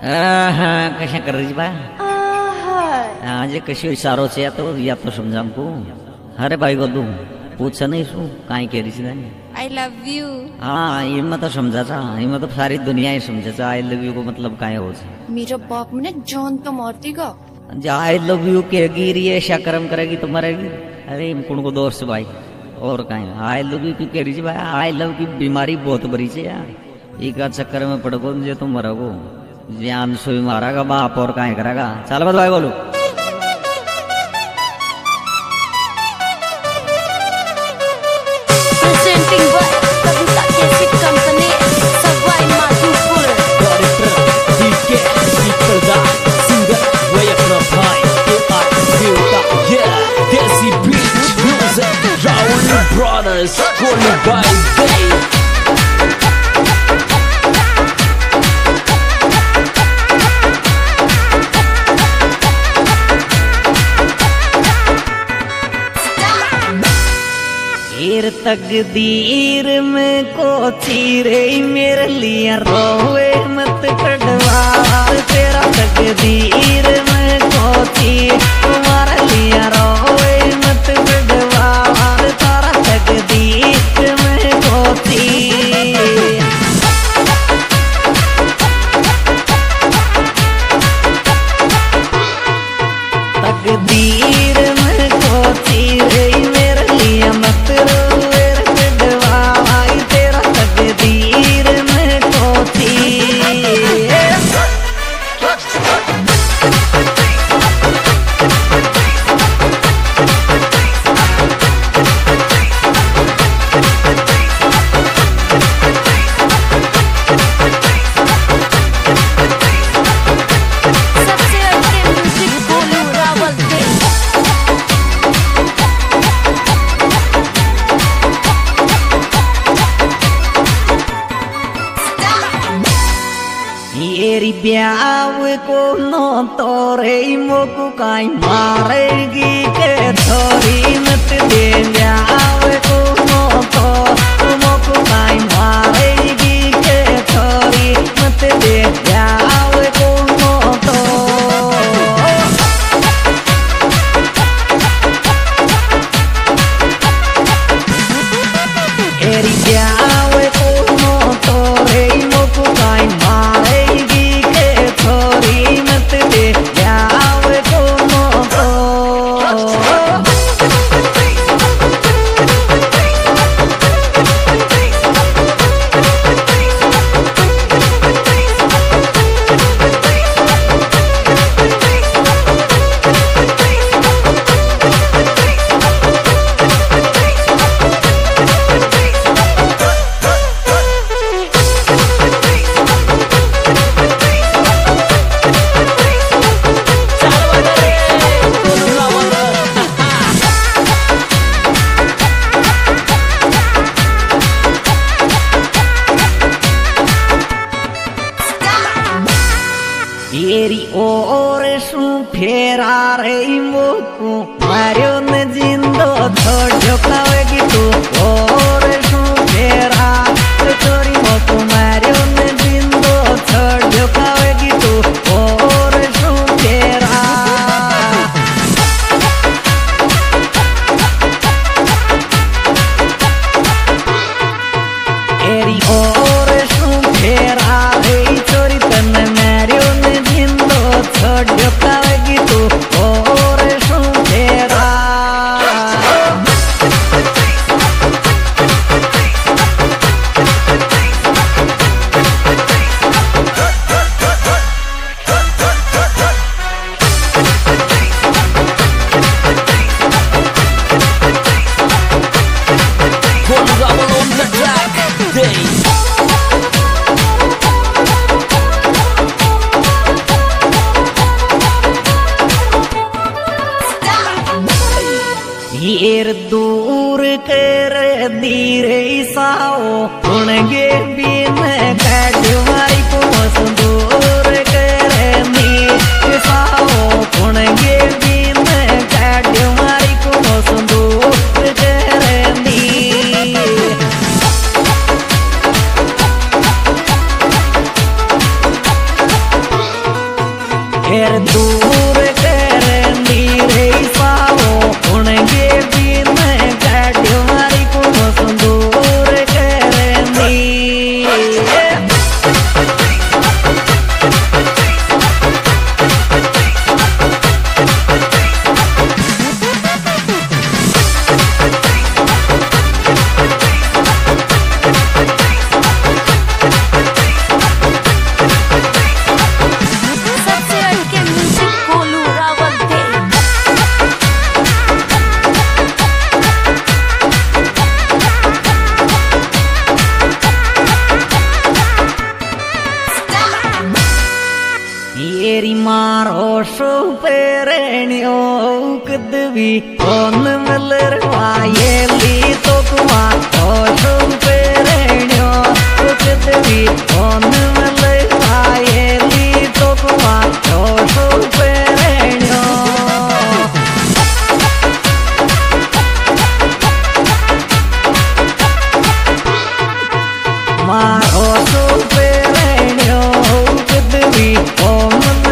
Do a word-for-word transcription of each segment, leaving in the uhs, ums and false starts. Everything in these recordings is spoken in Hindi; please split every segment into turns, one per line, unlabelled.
हाँ कशा कर रही बा आज कशी इशारो से या तो या तो समझा हमको। अरे भाई को तू पूछ नहीं सू काई कह रही थी
आई लव यू।
हाँ ये मत तो समझा था, ये मतलब सारी दुनिया ही समझा था आई लव यू को मतलब काहे हो
मेरा बाप मैंने जान तो मारती का
आई लव यू कहेगी रही है ऐसा कर्म करेगी तो मरेगी। अरे कुण को दोस्त भाई और कहीं आई लव यू की कह रही थी भाई आई लव की बीमारी बहुत बड़ी है यार। एक चक्कर में पड़ोगो मुझे तुम मरोगो जान सोई मारेगा बाप और काहे करेगा। चल बत भाई बोलो
presenting by Kavita Cassette Company, Savai Madhupur.
Director D K Sikalda, singer way up na bhai K R Silda, yeah Desi Beach Music, Raul Brothers, Holy by Day.
एर तकदीर में को चीरे मेरे लिए रोवे मत कड़वा तेरा तकदीर में को चीर तुम्हारे लिए रोवे मत कड़वा तारा तकदीर में को चीर तकदीर में को चीरे मेरे लिए मत तेरी ब्याव को नो तोरे मोकु काई मारेगी के थोड़ी मत दे ब्याव को नो तो मोकु काई मारेगी के थोड़ी मत दे ब्याव को नो तो तेरी ब्याव को नो तोरे मोकु काई मारेगी थोड़ी मत दे जाओ कोनो को तेरी ओर सू फेरा रे मोकू मारियो न जिंदो छोड़ो खावेगी तू और सू फेरा चोरी मोकू मारियो न जिंदो छोड़ो खावेगी तू और सू फेरा तेरी ओर सू फेरा रे चोरी तन मारियो न छोड़ो खावेगी तू और सू फेरा एर दूर कर धीरे साओ उनगे बिन कटवाई को दूर कर नी साओ उनगे बिन कटवाई को दूर कर नी एर दूर कर नीरे सावो उनके बिन गाड़ी मारी को दूर कर नी
सबसे हटके म्यूजिक गोलू रावल थे।
येरी मारो सुपेरणियो कदवी ओन मलरवा येली तो कुमा ओ सुपेरणियो कदवी ओन मलरवा येली तो कुमा ओ सुपेरणियो मारो सुपेरणियो कदवी ओन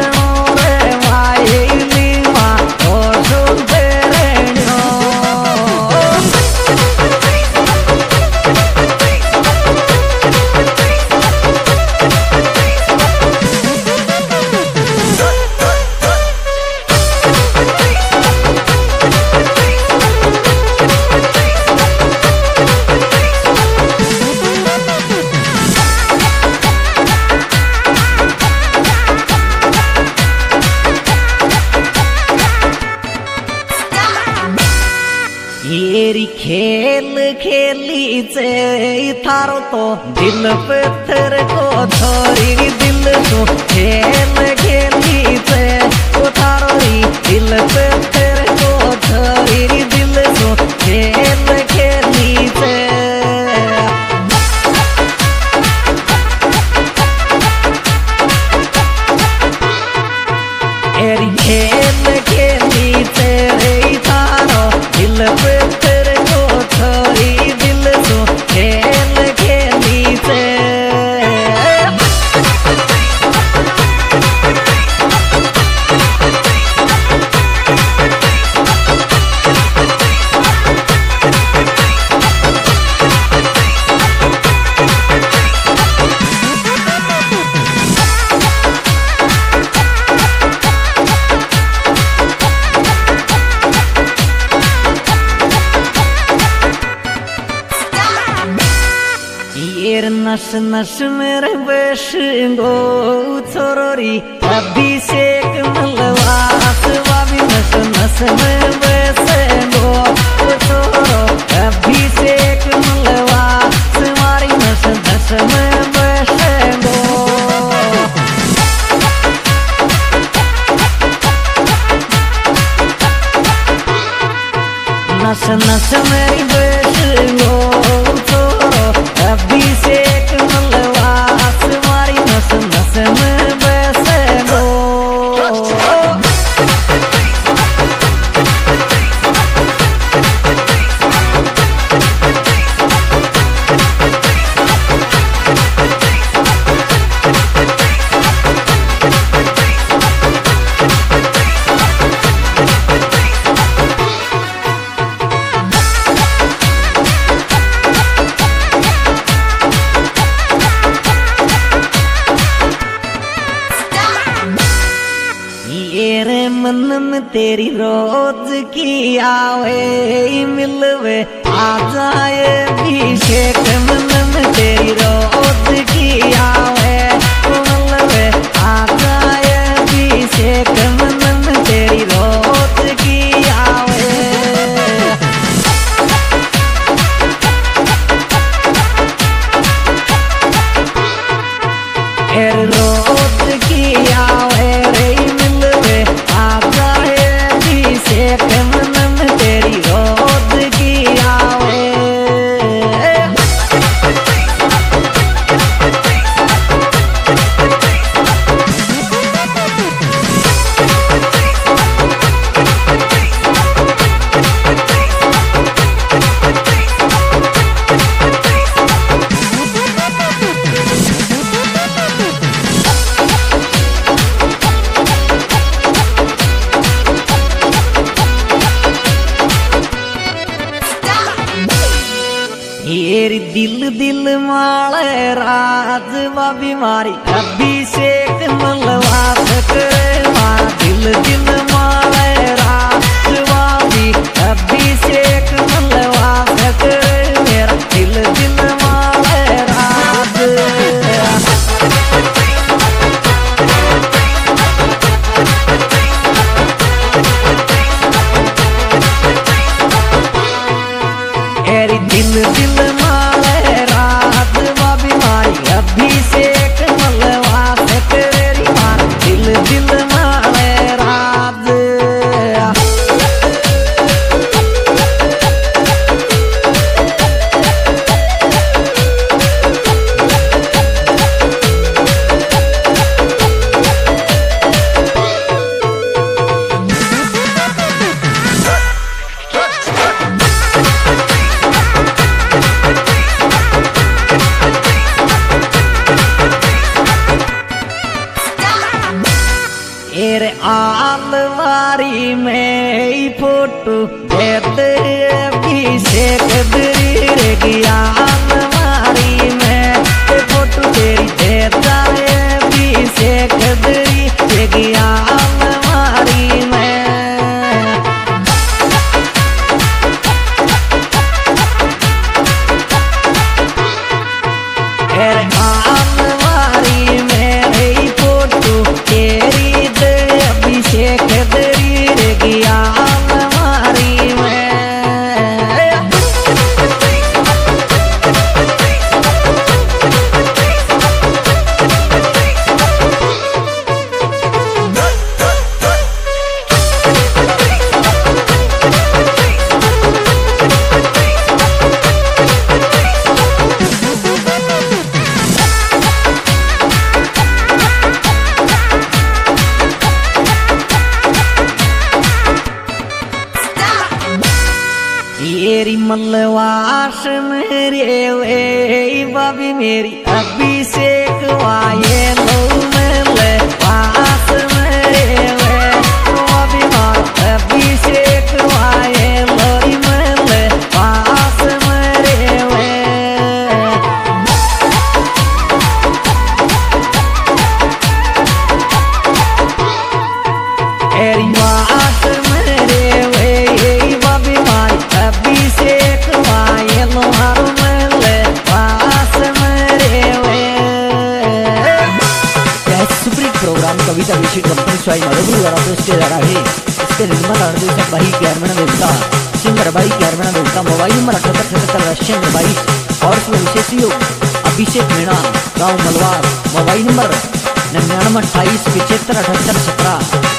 येरी खेल खेली से थारो तो दिल पत्थर को छोरी दिल तो खेल खेली से वो थारो री दिल पत्थर को छोरी दिल तो खेल खेली से एरी खेल खेली से रे थारो दिल पत्थर को छोरी दिल तो खेल खेली से येर नस नस मेरे बश गो छोरोरी अभिषेक मलवास वावी नस नस में बस गो छोरो अभिषेक मलवास मारी नस नस में बस गो नस नस मेरी बस गो छोरो अभिषेक मलवास मारी नस नस में बस गो येरे मन में तेरी रोज की आवे मिलवे आ जाए अभिषेक मन में तेरी रोज की आवे मिलवे आ जाए अभिषेक मन में तेरी रोज की आवे एर रोज की आवे रे मिलवे आ जाए अभिषेक मन में तेरी रोज की आवे दिल दिल माले राज वा बीमारी अभिषेक मलवा सके मारा दिल दिल माले राज वा भी अभिषेक मलवा सके मेरा दिल दिल माले राज एरी दिल दिल माले रात वा बीमारी अभिषेक मलवा सकेरी मार दिल दिल माले रात एरे आलवारी में फोटो देते अभिषेक दरी रे गया आलवारी में फोटो तेरी देता अभिषेक दरी रे गया आलवारी में एरे आलवारी में फोटो तेरी अभिषेक दरी रे गया अलमारी में येरी मलवास मेरे वे बाबी मेरी अभिषेक वाये लो मेले पास मेरे वे बाबी मार अभिषेक वाये लोरी मेले पास मेरे वे एरी वास मेरे वे बाबी मार अभिषेक वाये लोहार मेले पास मेरे वे सुप्रीम प्रोग्राम कविता विषय कंपनी स्वाई मधुपुर द्वारा प्रस्तुत जा रहा है। इसके निर्माता निर्देशक भाई कैरमना देवता सिंगर भाई कैरमना देवता मोबाइल नंबर अठहत्तर सतहत्तर रशियन बाईस और विशेष योग अभिषेक मीणा गाँव मलवार मोबाइल नंबर निन्यानवे अट्ठाईस पिछहत्तर अठहत्तर सत्रह।